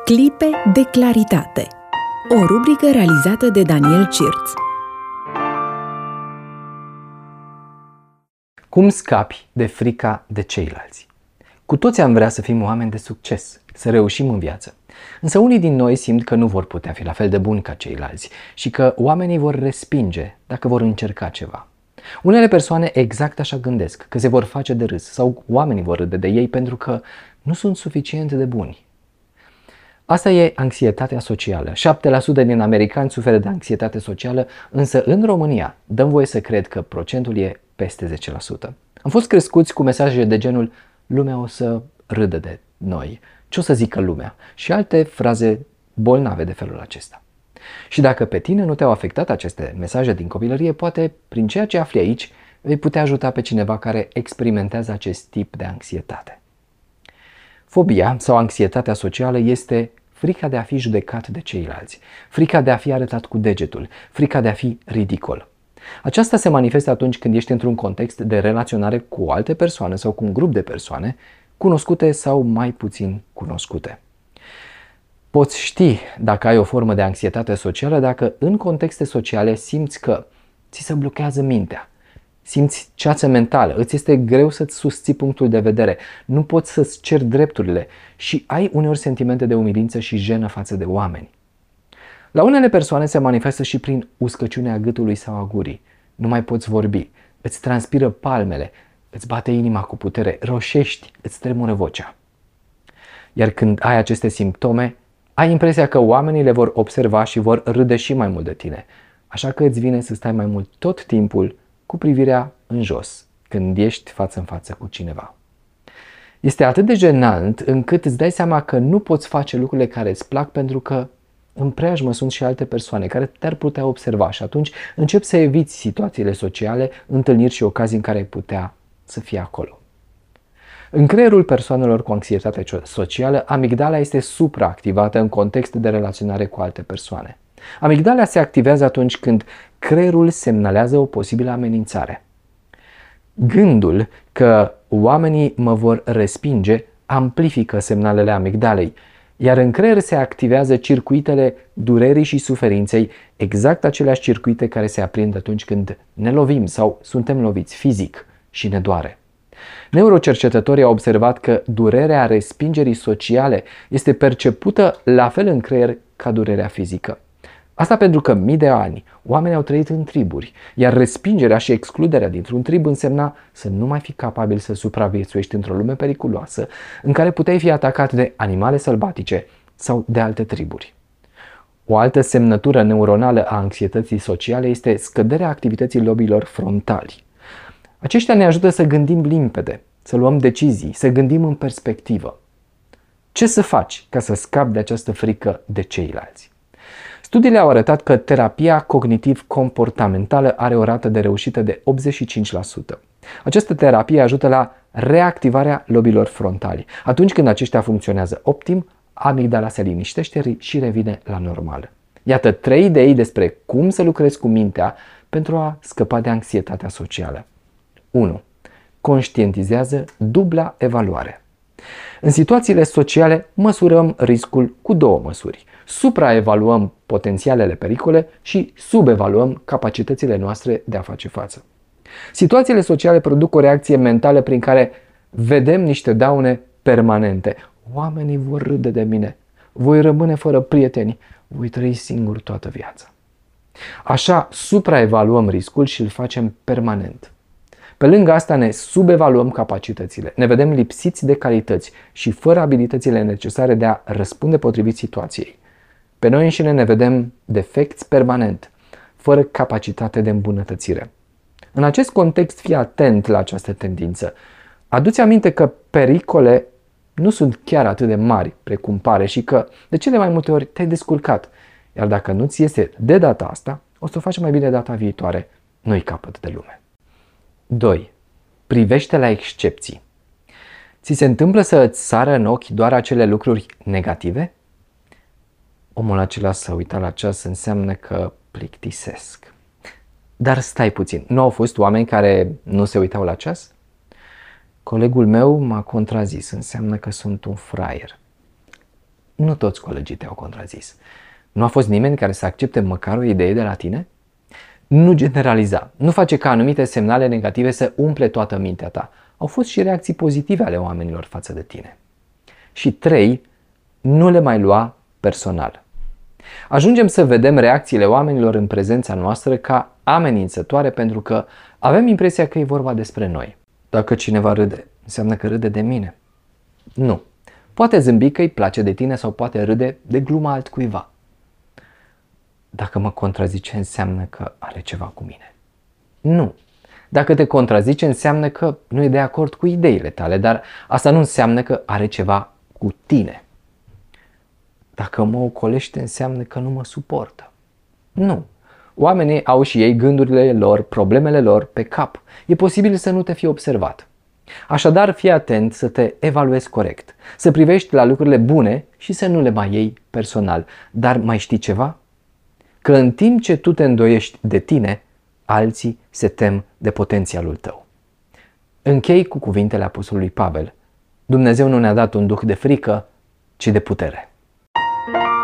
Clipe de claritate. O rubrică realizată de Daniel Cirț. Cum scapi de frica de ceilalți? Cu toți am vrea să fim oameni de succes, să reușim în viață. Însă unii din noi simt că nu vor putea fi la fel de buni ca ceilalți și că oamenii vor respinge dacă vor încerca ceva. Unele persoane exact așa gândesc, că se vor face de râs sau oamenii vor râde de ei pentru că nu sunt suficient de buni. Asta e anxietatea socială. 7% din americani suferă de anxietate socială, însă în România dăm voie să cred că procentul e peste 10%. Am fost crescuți cu mesaje de genul lumea o să râdă de noi, ce o să zică lumea și alte fraze bolnave de felul acesta. Și dacă pe tine nu te-au afectat aceste mesaje din copilărie, poate prin ceea ce afli aici vei putea ajuta pe cineva care experimentează acest tip de anxietate. Fobia sau anxietatea socială este frica de a fi judecat de ceilalți, frica de a fi arătat cu degetul, frica de a fi ridicol. Aceasta se manifestă atunci când ești într-un context de relaționare cu o altă persoană sau cu un grup de persoane, cunoscute sau mai puțin cunoscute. Poți ști dacă ai o formă de anxietate socială dacă în contexte sociale simți că ți se blochează mintea, simți ceață mentală, îți este greu să-ți susții punctul de vedere, nu poți să-ți ceri drepturile și ai uneori sentimente de umilință și jenă față de oameni. La unele persoane se manifestă și prin uscăciunea gâtului sau a gurii. Nu mai poți vorbi, îți transpiră palmele, îți bate inima cu putere, roșești, îți tremură vocea. Iar când ai aceste simptome, ai impresia că oamenii le vor observa și vor râde și mai mult de tine. Așa că îți vine să stai mai mult tot timpul cu privirea în jos, când ești față în față cu cineva. Este atât de jenant încât îți dai seama că nu poți face lucrurile care îți plac pentru că în preajmă sunt și alte persoane care te-ar putea observa și atunci începi să eviți situațiile sociale, întâlniri și ocazii în care ai putea să fii acolo. În creierul persoanelor cu anxietate socială, amigdala este supraactivată în context de relaționare cu alte persoane. Amigdala se activează atunci când creierul semnalează o posibilă amenințare. Gândul că oamenii mă vor respinge amplifică semnalele amigdalei, iar în creier se activează circuitele durerii și suferinței, exact aceleași circuite care se aprind atunci când ne lovim sau suntem loviți fizic și ne doare. Neurocercetătorii au observat că durerea respingerii sociale este percepută la fel în creier ca durerea fizică. Asta pentru că mii de ani oamenii au trăit în triburi, iar respingerea și excluderea dintr-un trib însemna să nu mai fi capabil să supraviețuiești într-o lume periculoasă în care puteai fi atacat de animale sălbatice sau de alte triburi. O altă semnătură neuronală a anxietății sociale este scăderea activității lobilor frontali. Aceștia ne ajută să gândim limpede, să luăm decizii, să gândim în perspectivă. Ce să faci ca să scapi de această frică de ceilalți? Studiile au arătat că terapia cognitiv-comportamentală are o rată de reușită de 85%. Această terapie ajută la reactivarea lobilor frontali. Atunci când aceștia funcționează optim, amigdala se liniștește și revine la normal. Iată 3 idei despre cum să lucrezi cu mintea pentru a scăpa de anxietatea socială. 1. Conștientizează dubla evaluare. În situațiile sociale măsurăm riscul cu 2 măsuri. Supraevaluăm potențialele pericole și subevaluăm capacitățile noastre de a face față. Situațiile sociale produc o reacție mentală prin care vedem niște daune permanente. Oamenii vor râde de mine, voi rămâne fără prieteni, voi trăi singur toată viața. Așa supraevaluăm riscul și îl facem permanent. Pe lângă asta ne subevaluăm capacitățile, ne vedem lipsiți de calități și fără abilitățile necesare de a răspunde potrivit situației. Pe noi înșine ne vedem defecți permanent, fără capacitate de îmbunătățire. În acest context, fii atent la această tendință. Adu-ți aminte că pericole nu sunt chiar atât de mari precum pare și că de cele mai multe ori te-ai descurcat. Iar dacă nu-ți iese de data asta, o să o faci mai bine data viitoare. Nu-i capăt de lume. 2. Privește la excepții. Ți se întâmplă să îți sară în ochi doar acele lucruri negative? Omul acela s-a uitat la ceas înseamnă că plictisesc. Dar stai puțin, nu au fost oameni care nu se uitau la ceas? Colegul meu m-a contrazis, înseamnă că sunt un fraier. Nu toți colegii te-au contrazis. Nu a fost nimeni care să accepte măcar o idee de la tine? Nu generaliza. Nu face ca anumite semnale negative să umple toată mintea ta. Au fost și reacții pozitive ale oamenilor față de tine. Și 3. Nu le mai lua personal. Ajungem să vedem reacțiile oamenilor în prezența noastră ca amenințătoare pentru că avem impresia că e vorba despre noi. Dacă cineva râde, înseamnă că râde de mine. Nu. Poate zâmbi că îi place de tine sau poate râde de gluma altcuiva. Dacă mă contrazice, înseamnă că are ceva cu mine. Nu. Dacă te contrazice, înseamnă că nu e de acord cu ideile tale, dar asta nu înseamnă că are ceva cu tine. Dacă mă ocolește, înseamnă că nu mă suportă. Nu. Oamenii au și ei gândurile lor, problemele lor pe cap. E posibil să nu te fi observat. Așadar, fii atent să te evaluezi corect, să privești la lucrurile bune și să nu le mai iei personal. Dar mai știi ceva? Că în timp ce tu te îndoiești de tine, alții se tem de potențialul tău. Închei cu cuvintele apostolului Pavel. Dumnezeu nu ne-a dat un duh de frică, ci de putere.